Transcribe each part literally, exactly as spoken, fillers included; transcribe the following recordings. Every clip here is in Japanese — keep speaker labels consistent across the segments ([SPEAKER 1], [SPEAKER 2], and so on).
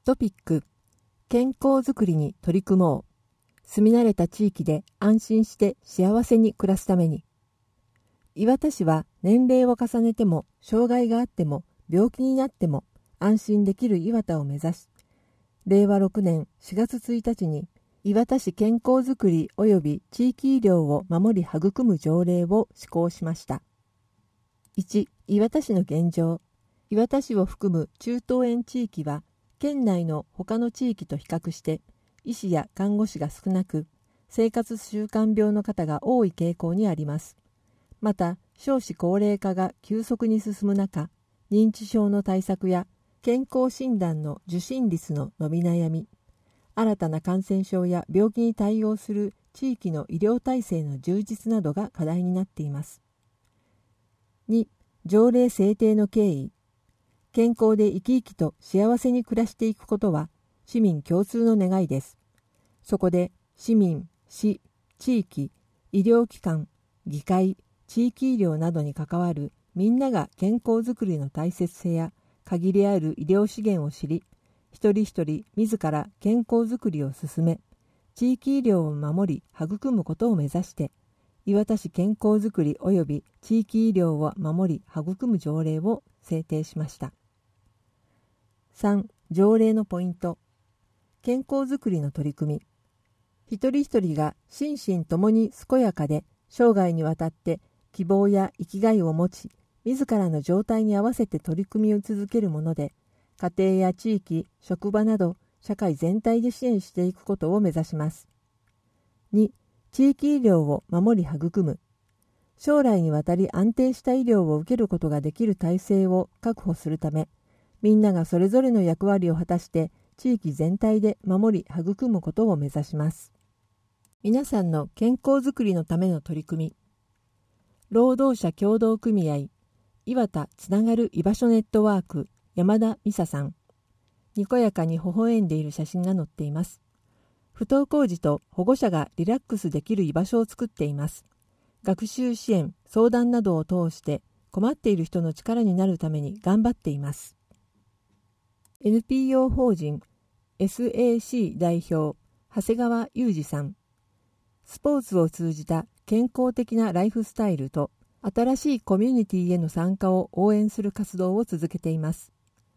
[SPEAKER 1] トピック、健康づくりに取り組もう。住み慣れた地域で安心して幸せに暮らすために。磐田市は年齢を重ねても障害があっても病気になっても安心できる磐田を目指し、れいわろくねんしがつついたちに磐田市健康づくり及び地域医療を守り育む条例を施行しました。いち. 磐田市の現状。磐田市を含む中東沿地域は県内の他の地域と比較して医師や看護師が少なく、生活習慣病の方が多い傾向にあります。また、少子高齢化が急速に進む中、認知症の対策や健康診断の受診率の伸び悩み、新たな感染症や病気に対応する地域の医療体制の充実などが課題になっています。に. 条例制定の経緯。健康で生き生きと幸せに暮らしていくことは市民共通の願いです。そこで市民、市、地域、医療機関、議会、地域医療などに関わるみんなが健康づくりの大切さや限りある医療資源を知り、一人一人自ら健康づくりを進め、地域医療を守り育むことを目指して、磐田市健康づくり及び地域医療を守り育む条例を制定しました。さん. 条例のポイント。健康づくりの取り組み。一人一人が心身ともに健やかで生涯にわたって希望や生きがいを持ち、自らの状態に合わせて取り組みを続けるもので、家庭や地域、職場など社会全体で支援していくことを目指します。に. 地域医療を守り育む。将来にわたり安定した医療を受けることができる体制を確保するため、みんながそれぞれの役割を果たして地域全体で守り育むことを目指します。皆さんの健康づくりのための取り組み。労働者協同組合磐田つながる居場所ネットワーク山田美沙さん。にこやかに微笑んでいる写真が載っています。不登校児と保護者がリラックスできる居場所を作っています。学習支援、相談などを通して困っている人の力になるために頑張っています。エヌピーオー 法人 エスエーシー 代表長谷川裕二さん。スポーツを通じた健康的なライフスタイルと新しいコミュニティへの参加を応援する活動を続けています。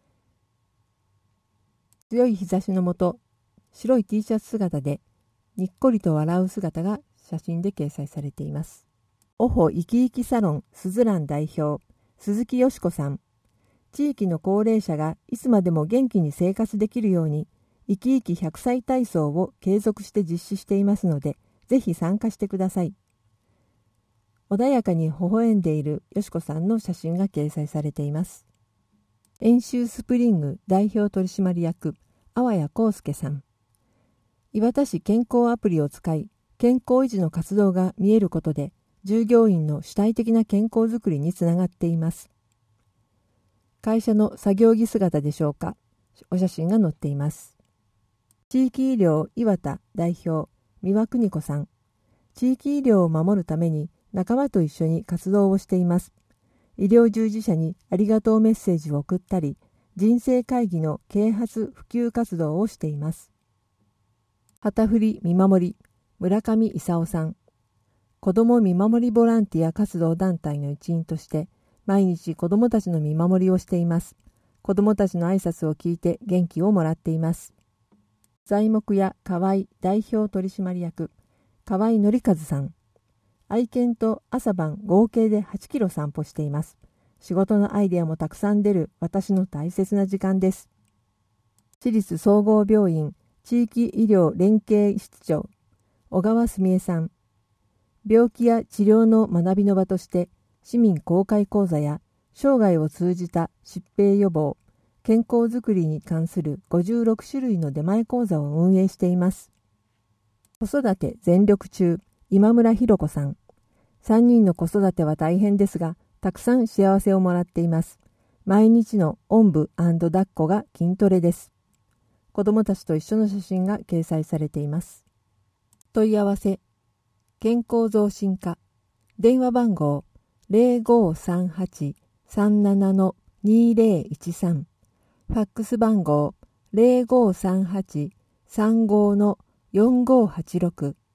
[SPEAKER 1] 強い日差しの下、白い T シャツ姿でにっこりと笑う姿が写真で掲載されています。オホ生き生きサロンすずらん代表鈴木よし子さん。地域の高齢者がいつまでも元気に生活できるように、生き生きひゃくさい体操を継続して実施していますので、ぜひ参加してください。穏やかに微笑んでいるよしこさんの写真が掲載されています。遠州スプリング代表取締役、阿波谷康介さん。磐田市健康アプリを使い、健康維持の活動が見えることで、従業員の主体的な健康づくりにつながっています。会社の作業着姿でしょうか。お写真が載っています。地域医療磐田代表三輪邦子さん。地域医療を守るために仲間と一緒に活動をしています。医療従事者にありがとうメッセージを送ったり、人生会議の啓発普及活動をしています。旗振り見守り村上勲さん。子ども見守りボランティア活動団体の一員として毎日子どもたちの見守りをしています。子どもたちの挨拶を聞いて元気をもらっています。材木屋河合代表取締役河合則和さん。愛犬と朝晩合計ではちキロ散歩しています。仕事のアイデアもたくさん出る私の大切な時間です。市立総合病院地域医療連携室長小川すみえさん。病気や治療の学びの場として市民公開講座や生涯を通じた疾病予防、健康づくりに関するごじゅうろくしゅるいの出前講座を運営しています。子育て全力中、今村ひろ子さん。さんにんの子育ては大変ですが、たくさん幸せをもらっています。毎日のおんぶ&抱っこが筋トレです。子どもたちと一緒の写真が掲載されています。問い合わせ、健康増進課、電話番号 ゼロごさんはち さんなな にゼロいちさん、ファックス番号ゼロごさんはち さんごのよんごはちろく